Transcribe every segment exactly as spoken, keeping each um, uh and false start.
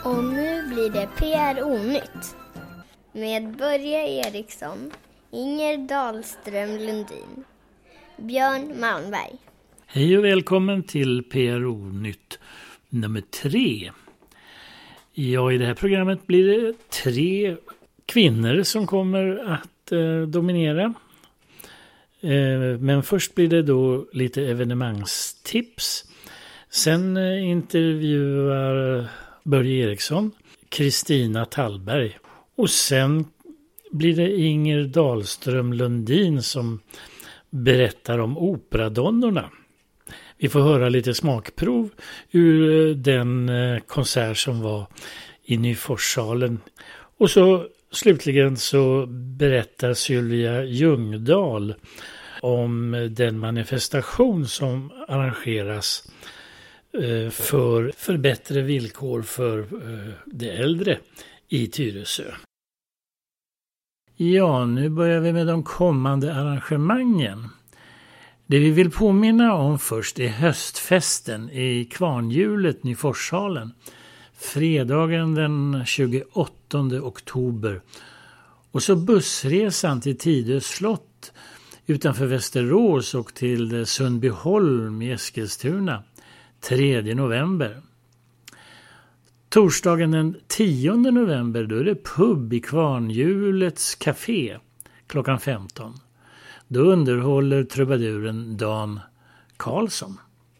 Och nu blir det P R O-nytt med Börje Eriksson, Inger Dahlström Lundin, Björn Malmberg. Hej och välkommen till P R O-nytt nummer tre. Ja, i det här programmet blir det tre kvinnor som kommer att eh, dominera. Eh, men först blir det då lite evenemangstips. Sen eh, intervjuar Börje Eriksson Kristina Tallberg. Och sen blir det Inger Dahlström Lundin som berättar om operadonnorna. Vi får höra lite smakprov ur den konsert som var i Nyforssalen. Och så slutligen så berättar Sylvia Ljungdahl om den manifestation som arrangeras för, för bättre villkor för de äldre i Tyresö. Ja, nu börjar vi med de kommande arrangemangen. Det vi vill påminna om först är höstfesten i Kvarnhjulet Nyforssalen. Fredagen den tjugoåttonde oktober. Och så bussresan till Tidö slott utanför Västerås och till Sundbyholm i Eskilstuna tredje november. Torsdagen den tionde november då är det pub i Kvarnhjulets café klockan femton. Då underhåller trubaduren Dan Karlsson.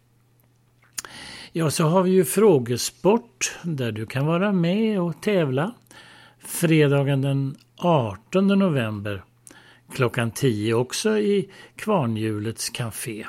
Ja, så har vi ju frågesport där du kan vara med och tävla. Fredagen den artonde november klockan tio också i Kvarnhjulets café.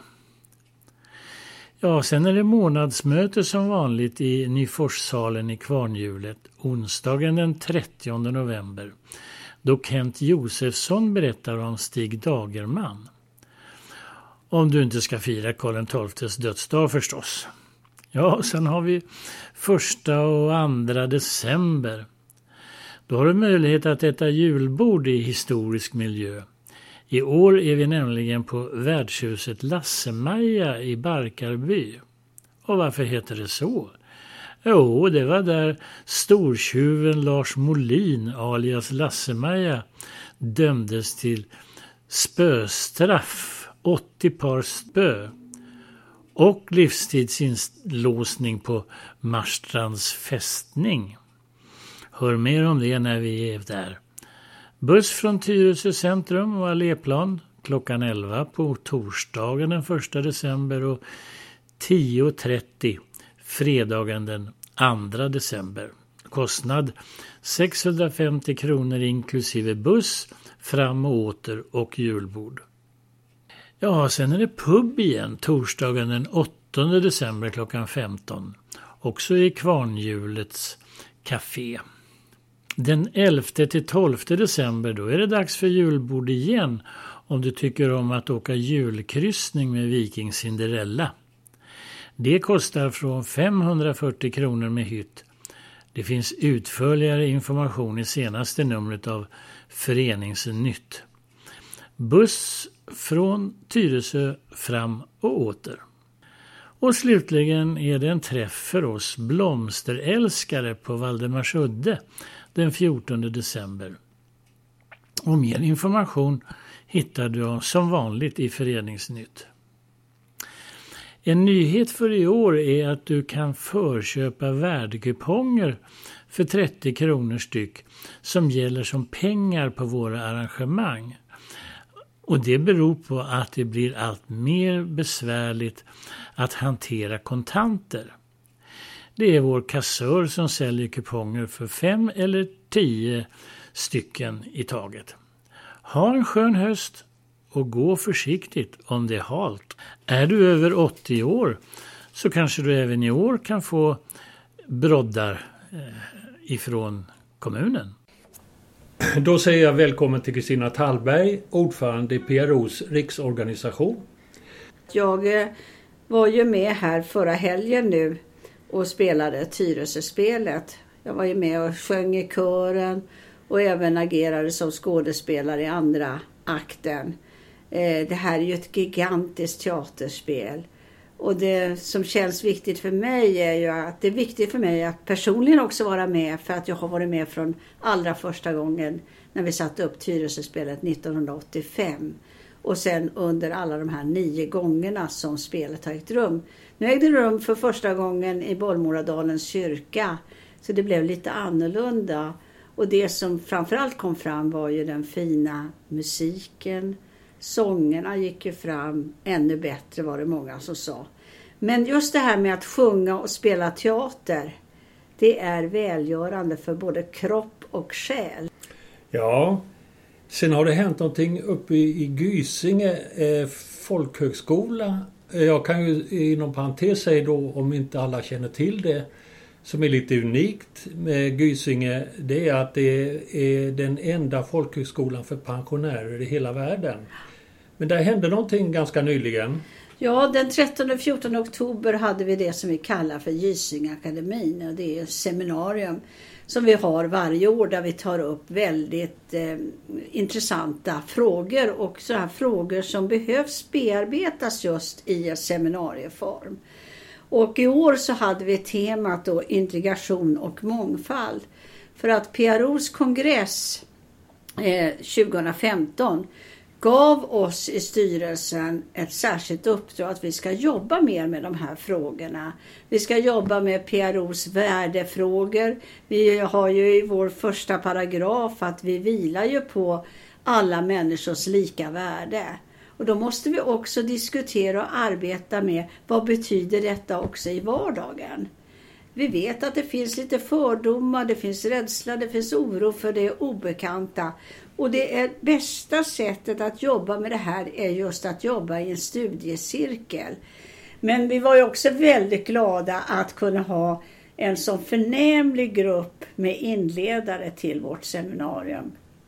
Ja, sen är det månadsmöte som vanligt i Nyforssalen i Kvarnhjulet onsdagen den trettionde november. Då Kent Josefsson berättar om Stig Dagerman. Om du inte ska fira Karl den tolftes dödsdag förstås. Ja, sen har vi första och andra december. Då har du möjlighet att äta julbord i historisk miljö. I år är vi nämligen på värdshuset Lasse-Maja i Barkarby. Och varför heter det så? Jo, det var där stortjuven Lars Molin alias Lasse-Maja dömdes till spöstraff, åttio par spö och livstidsinlåsning på Marstrands fästning. Hör mer om det när vi är där. Buss från Tyresö centrum och Alléplan klockan elva på torsdagen den första december och tio trettio fredagen den andra december. Kostnad sexhundrafemtio kronor inklusive buss, fram och åter och julbord. Ja, sen är det pub igen torsdagen den åttonde december klockan femton. Också i Kvarnhjulets café. Den elfte till tolfte december då är det dags för julbord igen om du tycker om att åka julkryssning med Viking Cinderella. Det kostar från femhundrafyrtio kronor med hytt. Det finns utförligare information i senaste numret av Föreningsnytt. Buss från Tyresö fram och åter. Och slutligen är det en träff för oss blomsterälskare på Valdemarsudde den fjortonde december. Och mer information hittar du som vanligt i Föreningsnytt. En nyhet för i år är att du kan förköpa värdekuponger för trettio kronor styck som gäller som pengar på våra arrangemang. Och det beror på att det blir allt mer besvärligt att hantera kontanter. Det är vår kassör som säljer kuponger för fem eller tio stycken i taget. Ha en skön höst och gå försiktigt om det är halt. Är du över åttio år så kanske du även i år kan få broddar ifrån kommunen. Då säger jag välkommen till Kristina Tallberg, ordförande i P R O:s riksorganisation. Jag var ju med här förra helgen nu och spelade Tyresö-spelet. Jag var ju med och sjöng i kören och även agerade som skådespelare i andra akten. Det här är ju ett gigantiskt teaterspel Och det som känns viktigt för mig är ju att det är viktigt för mig att personligen också vara med, för att jag har varit med från allra första gången när vi satte upp Tyresöspelet nittonhundraåttiofem. Och sen under alla de här nio gångerna som spelet har ägt rum. Nu ägde det rum för första gången i Bollmoradalens kyrka, så det blev lite annorlunda. Och det som framförallt kom fram var ju den fina musiken. Sångerna gick ju fram ännu bättre, var det många som sa. Men just det här med att sjunga och spela teater, det är välgörande för både kropp och själ. Ja, sen har det hänt någonting uppe i, i Gysinge eh, folkhögskola. Jag kan ju inom parentes säga då, om inte alla känner till det, som är lite unikt med Gysinge, det är att det är den enda folkhögskolan för pensionärer i hela världen. Men där hände någonting ganska nyligen. Ja, den trettonde och fjortonde oktober hade vi det som vi kallar för Gysingeakademin. Och det är ett seminarium som vi har varje år där vi tar upp väldigt eh, intressanta frågor. Och sådana frågor som behövs bearbetas just i en seminarieform. Och i år så hade vi temat då integration och mångfald. För att P R O:s kongress eh, tjugohundrafemton gav oss i styrelsen ett särskilt uppdrag att vi ska jobba mer med de här frågorna. Vi ska jobba med P R O:s värdefrågor. Vi har ju i vår första paragraf att vi vilar ju på alla människors lika värde. Och då måste vi också diskutera och arbeta med vad betyder detta också i vardagen. Vi vet att det finns lite fördomar, det finns rädsla, det finns oro för det obekanta. Och det är bästa sättet att jobba med det här är just att jobba i en studiecirkel. Men vi var ju också väldigt glada att kunna ha en så förnämlig grupp med inledare till vårt seminarium.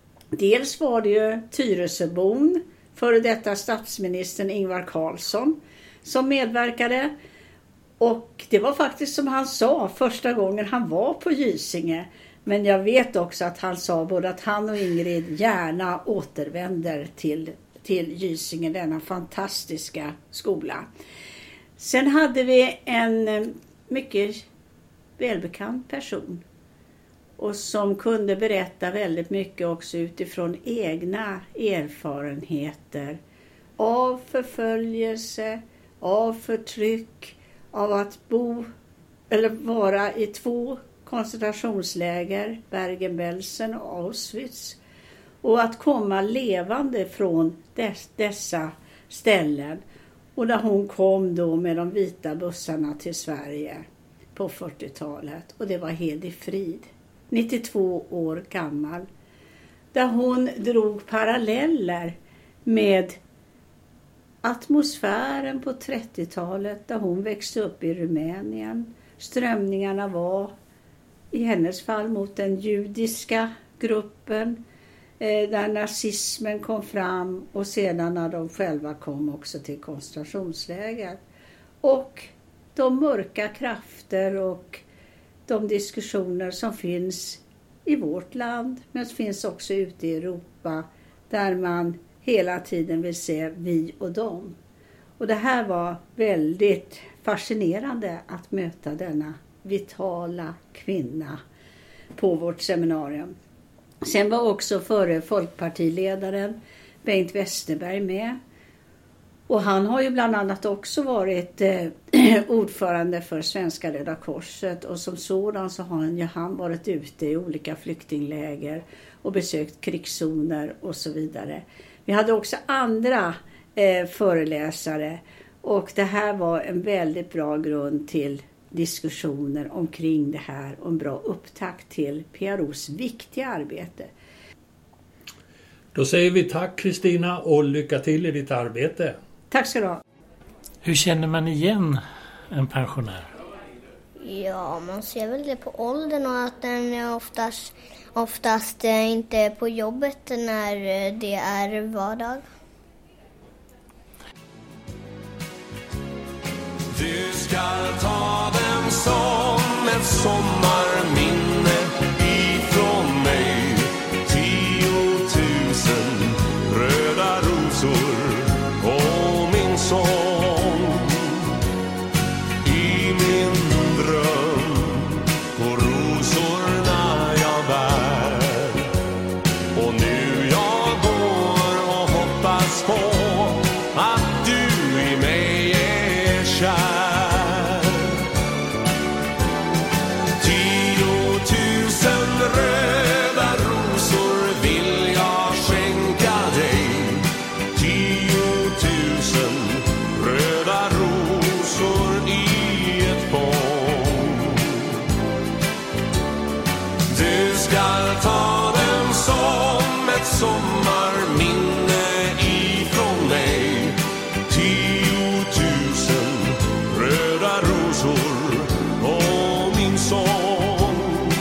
Dels var det ju Tyresöbon, före detta statsministern Ingvar Carlsson, som medverkade. Och det var faktiskt som han sa första gången han var på Gysinge. Men jag vet också att han sa både att han och Ingrid gärna återvänder till, till Gysinge, denna fantastiska skola. Sen hade vi en mycket välbekant person. Och som kunde berätta väldigt mycket också utifrån egna erfarenheter. Av förföljelse, av förtryck, av att bo eller vara i två koncentrationsläger, Bergen-Belsen och Auschwitz. Och att komma levande från dess, dessa ställen. Och när hon kom då med de vita bussarna till Sverige på fyrtiotalet. Och det var Hedi Frid, nittiotvå år gammal. Där hon drog paralleller med atmosfären på trettiotalet där hon växte upp i Rumänien. Strömningarna var i hennes fall mot den judiska gruppen eh, där nazismen kom fram och sedan när de själva kom också till koncentrationsläger. Och de mörka krafter och de diskussioner som finns i vårt land men finns också ute i Europa där man hela tiden vill se vi och dem. Och det här var väldigt fascinerande att möta denna vitala kvinna på vårt seminarium. Sen var också före folkpartiledaren Bengt Westerberg med. Och han har ju bland annat också varit eh, ordförande för Svenska Röda Korset. Och som sådan så har han, ju, han varit ute i olika flyktingläger och besökt krigszoner och så vidare. Vi hade också andra eh, föreläsare och det här var en väldigt bra grund till diskussioner omkring det här och en bra upptakt till P R O:s viktiga arbete. Då säger vi tack Kristina och lycka till i ditt arbete. Tack ska du ha. Hur känner man igen en pensionär? Ja, man ser väl det på åldern och att den är oftast, oftast inte är på jobbet när det är vardag. Du ska ta den som ett sommarminne ifrån mig. Tiotusen röda rosor och min sång. ta den som ett sommarminne ifrån mig. Tiotusen röda rosor och min sång.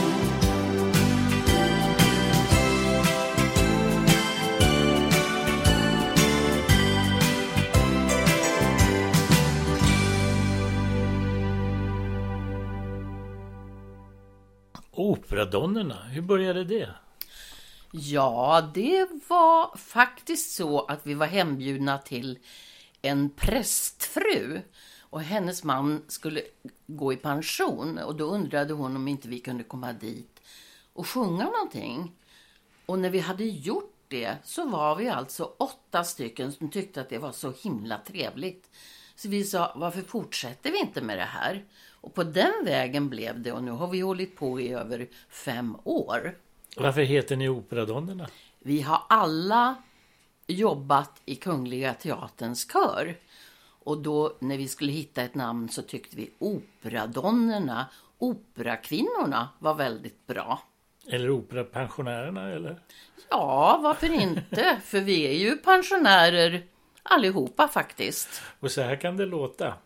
Operadonnerna, hur började det? Ja, det var faktiskt så att vi var hembjudna till en prästfru. Och hennes man skulle gå i pension. Och då undrade hon om inte vi kunde komma dit och sjunga någonting. Och när vi hade gjort det så var vi alltså åtta stycken som tyckte att det var så himla trevligt. Så vi sa, varför fortsätter vi inte med det här? Och på den vägen blev det, och nu har vi hållit på i över fem år. Varför heter ni Operadonnerna? Vi har alla jobbat i Kungliga Teaterns kör. Och då när vi skulle hitta ett namn så tyckte vi Operadonnerna, Operakvinnorna var väldigt bra. Eller operapensionärerna, eller? Ja, varför inte? För vi är ju pensionärer allihopa faktiskt. Och så här kan det låta.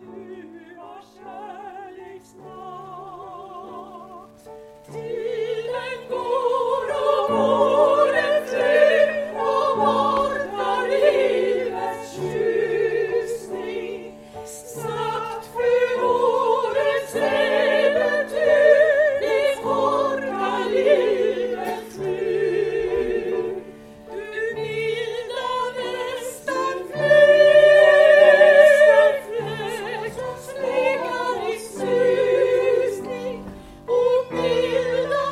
Tiden går och året flyr och morgnar livets tjusning. Snabbt flyr årets äventyr, det korkar livet flyr. Du milda västanfläkt som slägar i susning. Och milda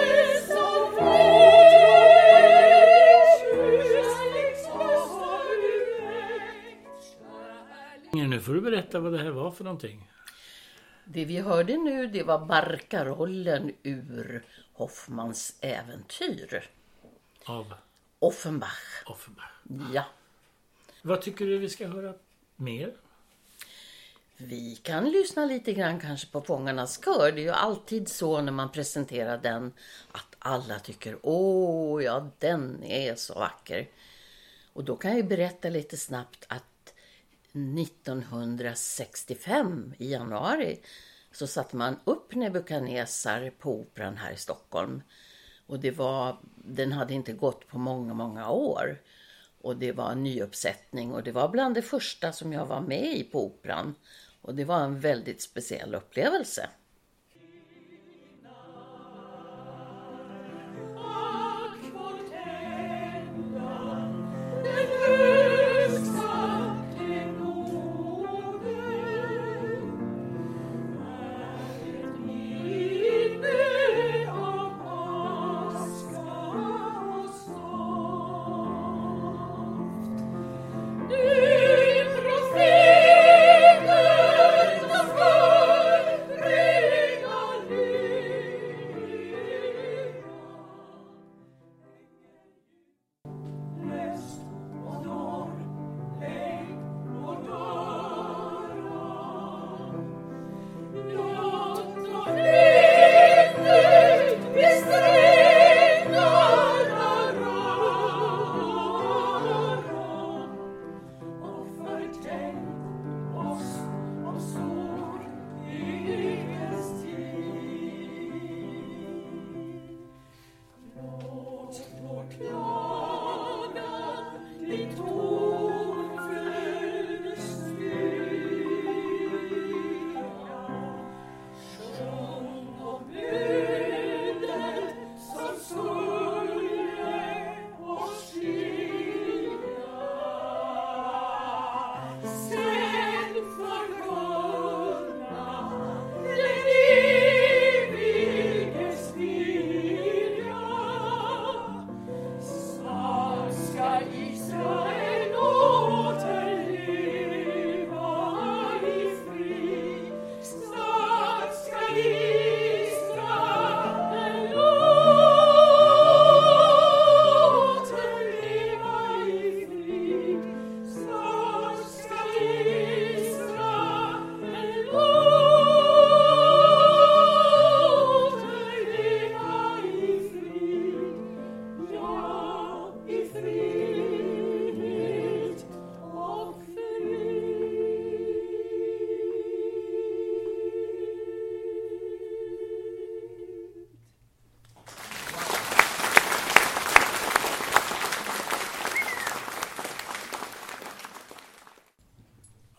västanfläkt. Nu får du berätta vad det här var för någonting. Det vi hörde nu, det var barkarollen ur Hoffmans äventyr. Av Offenbach. Offenbach. Ja. Vad tycker du vi ska höra mer? Vi kan lyssna lite grann kanske på Fångarnas kör. Det är ju alltid så när man presenterar den att alla tycker, åh ja, den är så vacker. Och då kan jag berätta lite snabbt att nittonhundrasextiofem i januari så satte man upp Nebukadnesar på Operan här i Stockholm. Och det var, den hade inte gått på många, många år. Och det var en nyuppsättning och det var bland det första som jag var med i på Operan. Och det var en väldigt speciell upplevelse. Profeten och för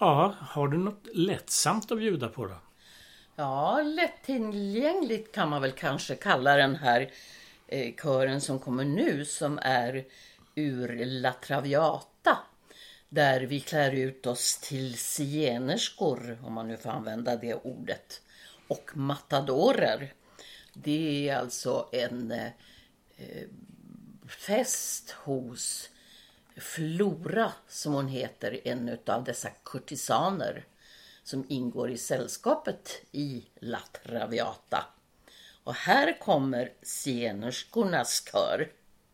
Ja, har du något lättsamt att bjuda på då? Ja, lättillgängligt kan man väl kanske kalla den här eh, kören som kommer nu, som är ur La Traviata. Där vi klär ut oss till zigenerskor, om man nu får använda det ordet, och matadorer. Det är alltså en eh, fest hos Flora, som hon heter, en av dessa kurtisaner som ingår i sällskapet i La Traviata. Och här kommer zigenerskornas kör.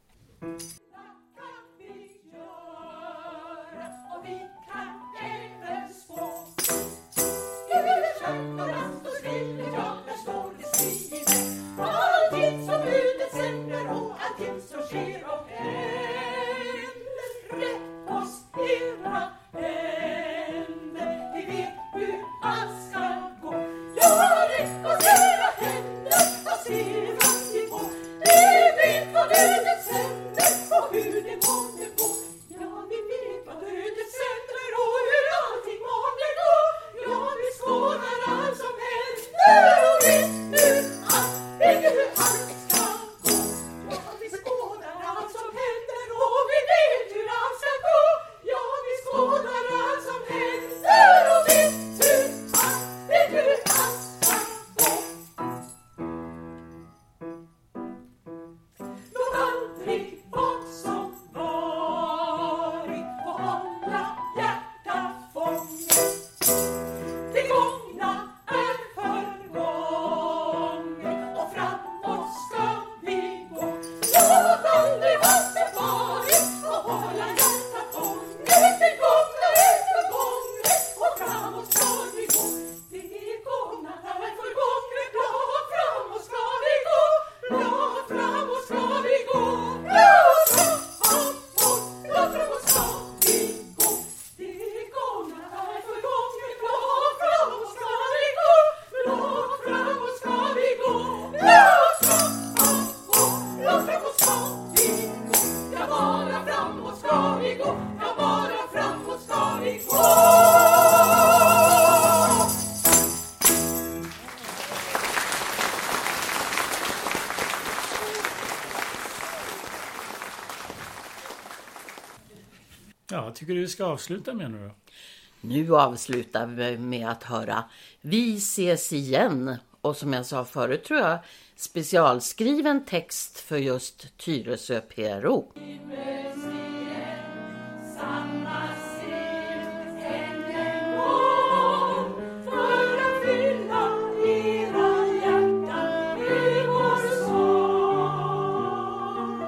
Allting som budet sänder och allting som sker och händer, rätt oss era händer. Vi vet hur allt ska gå. Ja, rätt oss era händer, vad ser vi fram emot? Vi vet vad budet sänder och hur det måste gå. Ja, vi vet vad budet sänder och hur allting måste gå. Ja, vi skådar allt som händer och vet hur allt, vet hur allt ska gå. Ja, vi skådar allt som händer och vi vet hur allt ska gå. Ja, vi skådar allt som händer och vet hur allt, vet hur allt ska gå. Låt aldrig vad som varit få hålla hjärta fånget. Det gångna är förgånget och framåt ska vi gå. Låt aldrig vad som varit få hålla hjärta fånget. Det gångna är förgånget och framåt ska vi gå. Det gångna är förgånget, ja, framåt ska vi gå. Ja, framåt ska vi gå. Ja, framåt, ja, framåt ska vi gå. Det gångna är förgånget, ja, framåt ska vi gå. Ja, framåt ska vi gå. Ja, framåt, ja, framåt ska vi gå. Ja, bara framåt ska vi gå. Ja, bara framåt ska vi gå. Ja, tycker du vi ska avsluta med nu då? Nu avslutar vi med att höra Vi ses igen. Och som jag sa förut tror jag specialskriven text för just Tyresö P R O. Samma scen än en gång för att fylla era hjärtan med vår sång.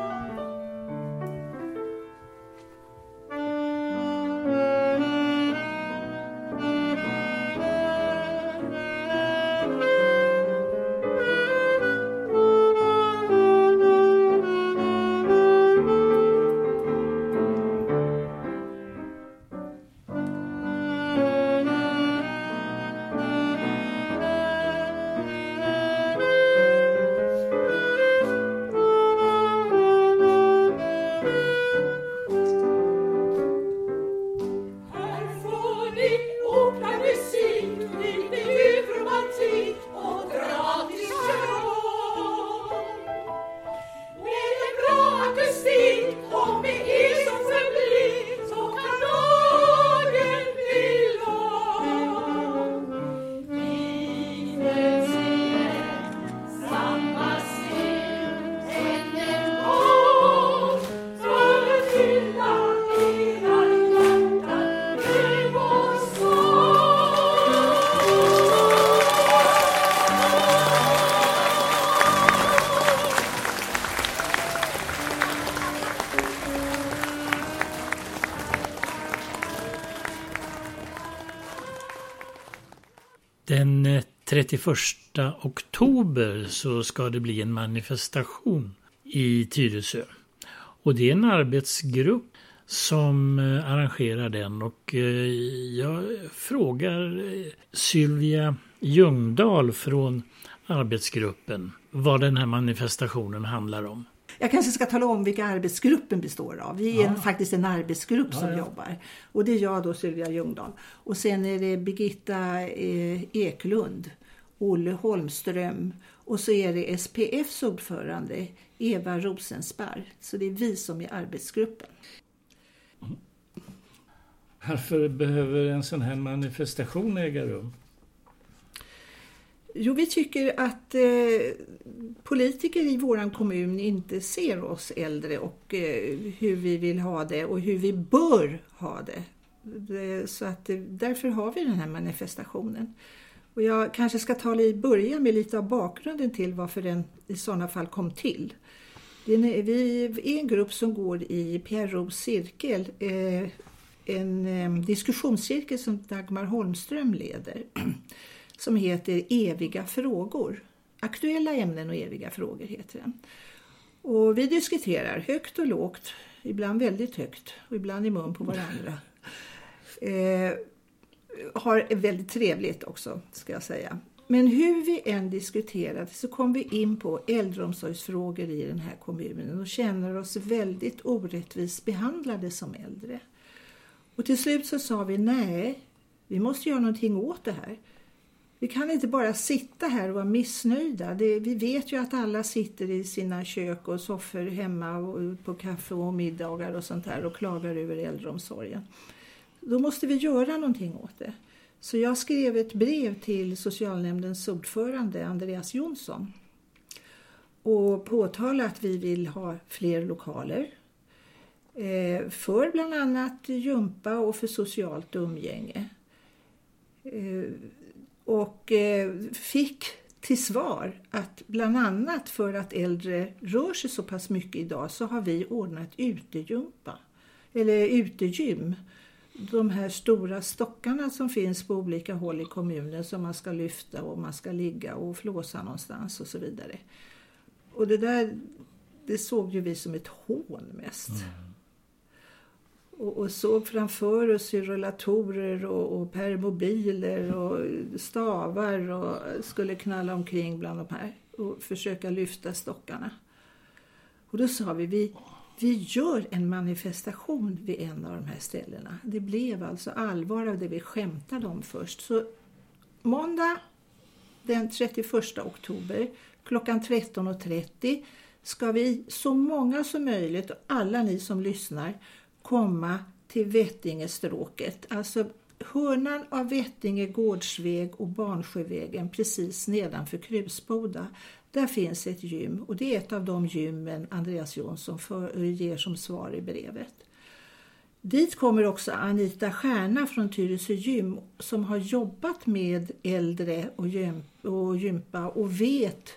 Här får ni operamusik, lite ljuvromantik och gratis show. Med en bra akustik och med er som publik så kan dagen bli lång. Vi möts igen, samma scen än en gång för att fylla era hjärtan med vår sång. Den eh, trettioförsta oktober så ska det bli en manifestation i Tyresö. Och det är en arbetsgrupp som eh, arrangerar den. Och eh, jag frågar eh, Sylvia Ljungdahl från arbetsgruppen vad den här manifestationen handlar om. Jag kanske ska tala om vilka arbetsgruppen består av. Vi är Ja. en, faktiskt en arbetsgrupp Ja, som ja. jobbar. Och det är jag då, Sylvia Ljungdahl. Och sen är det Birgitta eh, Eklund, Olle Holmström och så är det S P F:s ordförande Eva Rosensparr. Så det är vi som är arbetsgruppen. Varför behöver en sån här manifestation äga rum? Jo, vi tycker att eh, politiker i våran kommun inte ser oss äldre och eh, hur vi vill ha det och hur vi bör ha det. det så att eh, därför har vi den här manifestationen. Och jag kanske ska ta i början med lite av bakgrunden till varför den i sådana fall kom till. Det är, vi är en grupp som går i P R O:s cirkel, eh, en eh, diskussionscirkel som Dagmar Holmström leder. Som heter Eviga frågor. Aktuella ämnen och eviga frågor heter den. Och vi diskuterar högt och lågt. Ibland väldigt högt och ibland i mun på varandra. Eh, har väldigt trevligt också, ska jag säga. Men hur vi än diskuterar så kom vi in på äldreomsorgsfrågor i den här kommunen och känner oss väldigt orättvist behandlade som äldre. Och till slut så sa vi nej, vi måste göra någonting åt det här. Vi kan inte bara sitta här och vara missnöjda. Det, vi vet ju att alla sitter i sina kök och soffor hemma och på kaffe och middagar och sånt här och klagar över äldreomsorgen. Då måste vi göra någonting åt det. Så jag skrev ett brev till socialnämndens ordförande Andreas Jonsson och påtalade att vi vill ha fler lokaler eh, för bland annat gympa och för socialt umgänge. Eh, Och fick till svar att bland annat för att äldre rör sig så pass mycket idag så har vi ordnat utegympa eller utegym. De här stora stockarna som finns på olika håll i kommunen som man ska lyfta och man ska ligga och flåsa någonstans och så vidare. Och det där, det såg ju vi som ett hån mest. Mm. Och, och såg framför oss i rullatorer och, och permobiler och stavar och skulle knalla omkring bland de här och försöka lyfta stockarna. Och då sa vi, vi, vi gör en manifestation vid en av de här ställena. Det blev alltså allvar av det vi skämtade om först. Så måndag den trettioförsta oktober klockan tretton och trettio ska vi så många som möjligt och alla ni som lyssnar komma till Vettingestråket, alltså hörnan av Vettinge gårdsväg och Barnsjövägen precis nedanför Krusboda. Där finns ett gym och det är ett av de gymmen Andreas Jonsson för, ger som svar i brevet. Dit kommer också Anita Stjärna från Tyresö gym som har jobbat med äldre och, gym, och gympa och vet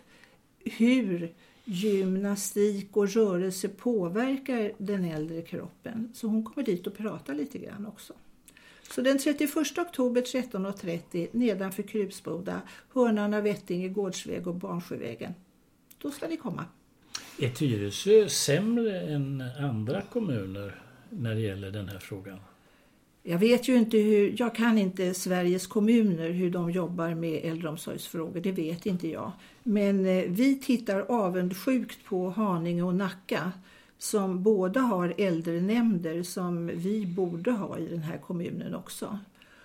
hur gymnastik och rörelse påverkar den äldre kroppen. Så hon kommer dit och pratar lite grann också. Så den trettioförsta oktober tretton och trettio nedanför Krusboda, hörnan av Vettinge gårdsväg och Barnsjövägen. Då ska ni komma. Är Tyresö sämre än andra kommuner när det gäller den här frågan? Jag vet ju inte hur, jag kan inte Sveriges kommuner hur de jobbar med äldreomsorgsfrågor, det vet inte jag. Men eh, vi tittar avundsjukt på Haninge och Nacka som båda har äldrenämnder som vi borde ha i den här kommunen också.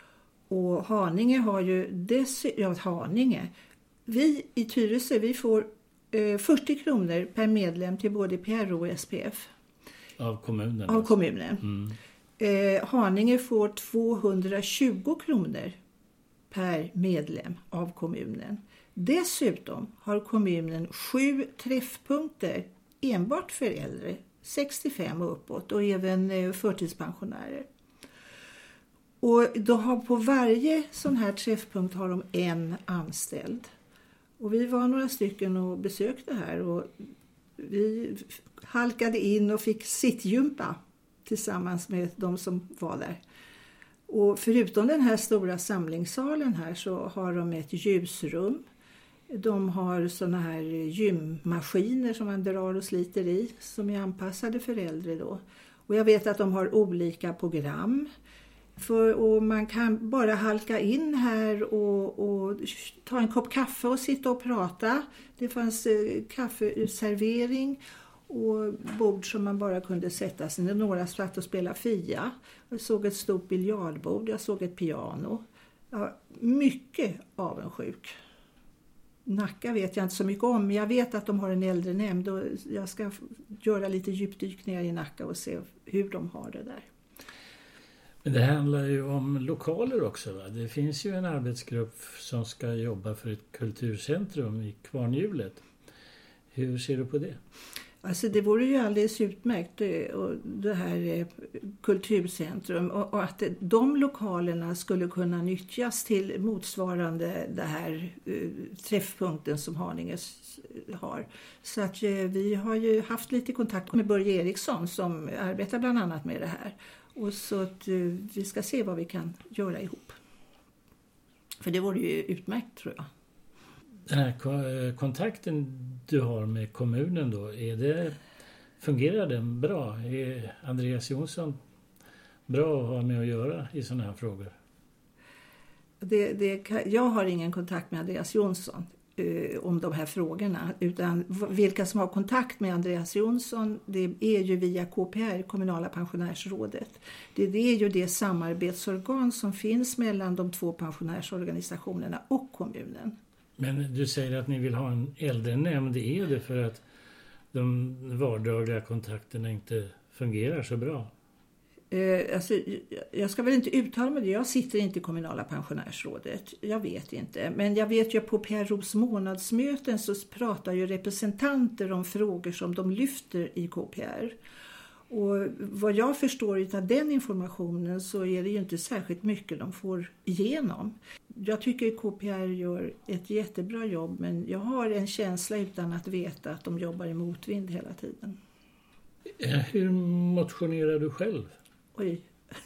Och Haninge har ju dessutom, ja Haninge, vi i Tyresö vi får eh, fyrtio kronor per medlem till både P R O och S P F. Av kommunen? Av kommunen. Mm. Eh, Haninge får tvåhundratjugo kronor per medlem av kommunen. Dessutom har kommunen sju träffpunkter enbart för äldre, sextiofem och uppåt och även eh, förtidspensionärer. Och då har på varje sån här träffpunkt har de en anställd. Och vi var några stycken och besökte här och vi halkade in och fick sittjumpa tillsammans med de som var där. Och förutom den här stora samlingssalen här så har de ett ljusrum. De har såna här gymmaskiner som man drar och sliter i som är anpassade för äldre då. Och jag vet att de har olika program. För, och man kan bara halka in här och, och ta en kopp kaffe och sitta och prata. Det fanns eh, kaffeservering. Och bord som man bara kunde sätta sig. Några satt och spela Fia. Jag såg ett stort biljardbord. Jag såg ett piano. Jag var mycket avundsjuk. Nacka vet jag inte så mycket om. Men jag vet att de har en äldre nämnd. Och jag ska göra lite djupdykningar i Nacka och se hur de har det där. Men det handlar ju om lokaler också, va? Det finns ju en arbetsgrupp som ska jobba för ett kulturcentrum i Kvarnhjulet. Hur ser du på det? Alltså det vore ju alldeles utmärkt och det här kulturcentrum och att de lokalerna skulle kunna nyttjas till motsvarande det här träffpunkten som Haninge har. Så att vi har ju haft lite kontakt med Börje Eriksson som arbetar bland annat med det här. Och så att vi ska se vad vi kan göra ihop. För det vore ju utmärkt tror jag. Den här kontakten du har med kommunen då, är det, fungerar den bra? Är Andreas Jonsson bra att ha med att göra i sådana här frågor? Det, det, jag har ingen kontakt med Andreas Jonsson eh, om de här frågorna. Utan vilka som har kontakt med Andreas Jonsson, det är ju via K P R, Kommunala pensionärsrådet. Det, det är ju det samarbetsorgan som finns mellan de två pensionärsorganisationerna och kommunen. Men du säger att ni vill ha en äldre nämnd. Är det för att de vardagliga kontakterna inte fungerar så bra? Eh, alltså, jag ska väl inte uttala mig det. Jag sitter inte i Kommunala pensionärsrådet. Jag vet inte. Men jag vet ju på P R O:s månadsmöten så pratar ju representanter om frågor som de lyfter i K P R. Och vad jag förstår av den informationen så är det ju inte särskilt mycket de får igenom. Jag tycker K P R gör ett jättebra jobb men jag har en känsla utan att veta att de jobbar i motvind hela tiden. Hur motionerar du själv? Oj.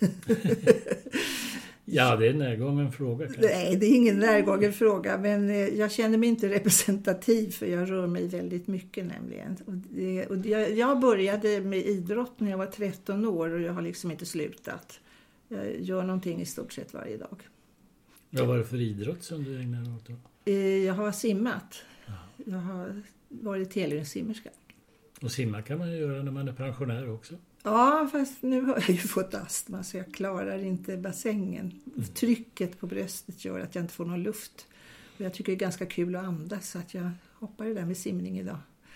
Ja, det är en närgången fråga. Kanske. Nej, det är ingen närgången fråga men jag känner mig inte representativ för jag rör mig väldigt mycket nämligen. Och det, och jag, jag började med idrott när jag var tretton år och jag har liksom inte slutat. Jag gör någonting i stort sett varje dag. Vad var det för idrott som du ägnade åt då? Jag har simmat. Ja. Jag har varit helgrimssimmerska. Och simma kan man ju göra när man är pensionär också. Ja, fast nu har jag ju fått astma så jag klarar inte bassängen. Mm. Trycket på bröstet gör att jag inte får någon luft. Och jag tycker det är ganska kul att andas så att jag hoppar det där med simning idag.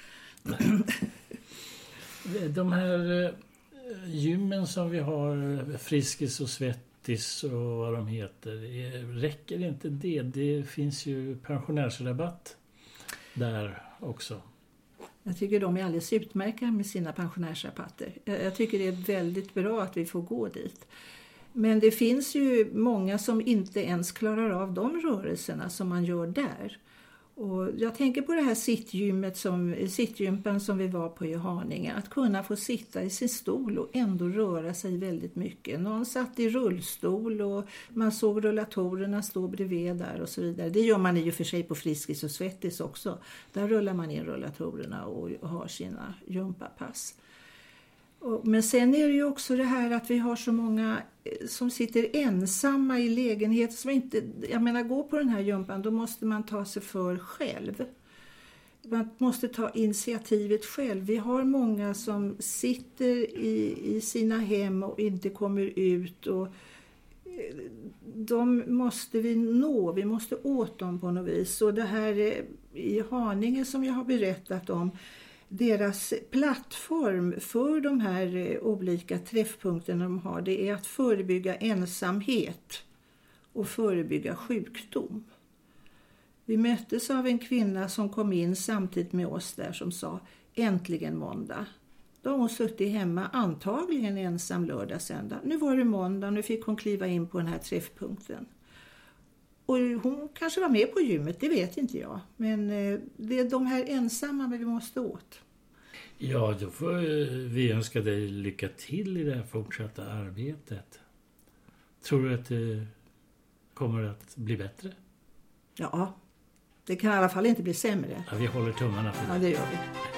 De här gymmen som vi har, Friskis och Svettis och vad de heter, räcker inte det? Det finns ju pensionärsrabatt där också. Jag tycker de är alldeles utmärkta med sina pensionärsrabatter. Jag tycker det är väldigt bra att vi får gå dit. Men det finns ju många som inte ens klarar av de rörelserna som man gör där. Och jag tänker på det här sittgymmet som, sittgympan som vi var på i Haninge. Att kunna få sitta i sin stol och ändå röra sig väldigt mycket. Någon satt i rullstol och man såg rullatorerna stå bredvid där och så vidare. Det gör man i och för sig på Friskis och Svettis också. Där rullar man in rullatorerna och har sina gympapass. Men sen är det ju också det här att vi har så många som sitter ensamma i lägenheter som inte, jag menar gå på den här gympan då måste man ta sig för själv. Man måste ta initiativet själv. Vi har många som sitter i, i sina hem och inte kommer ut och de måste vi nå, vi måste åt dem på något vis. Och det här i Haninge som jag har berättat om, deras plattform för de här olika träffpunkterna de har, det är att förebygga ensamhet och förebygga sjukdom. Vi möttes av en kvinna som kom in samtidigt med oss där som sa äntligen måndag. Då har hon suttit hemma antagligen ensam lördag söndag. Nu var det måndag, nu fick hon kliva in på den här träffpunkten. Och hon kanske var med på gymmet, det vet inte jag. Men det är de här ensamma vi måste åt. Ja, då får vi önska dig lycka till i det här fortsatta arbetet. Tror du att det kommer att bli bättre? Ja, det kan i alla fall inte bli sämre. Ja, vi håller tummarna för det. Ja, det gör vi.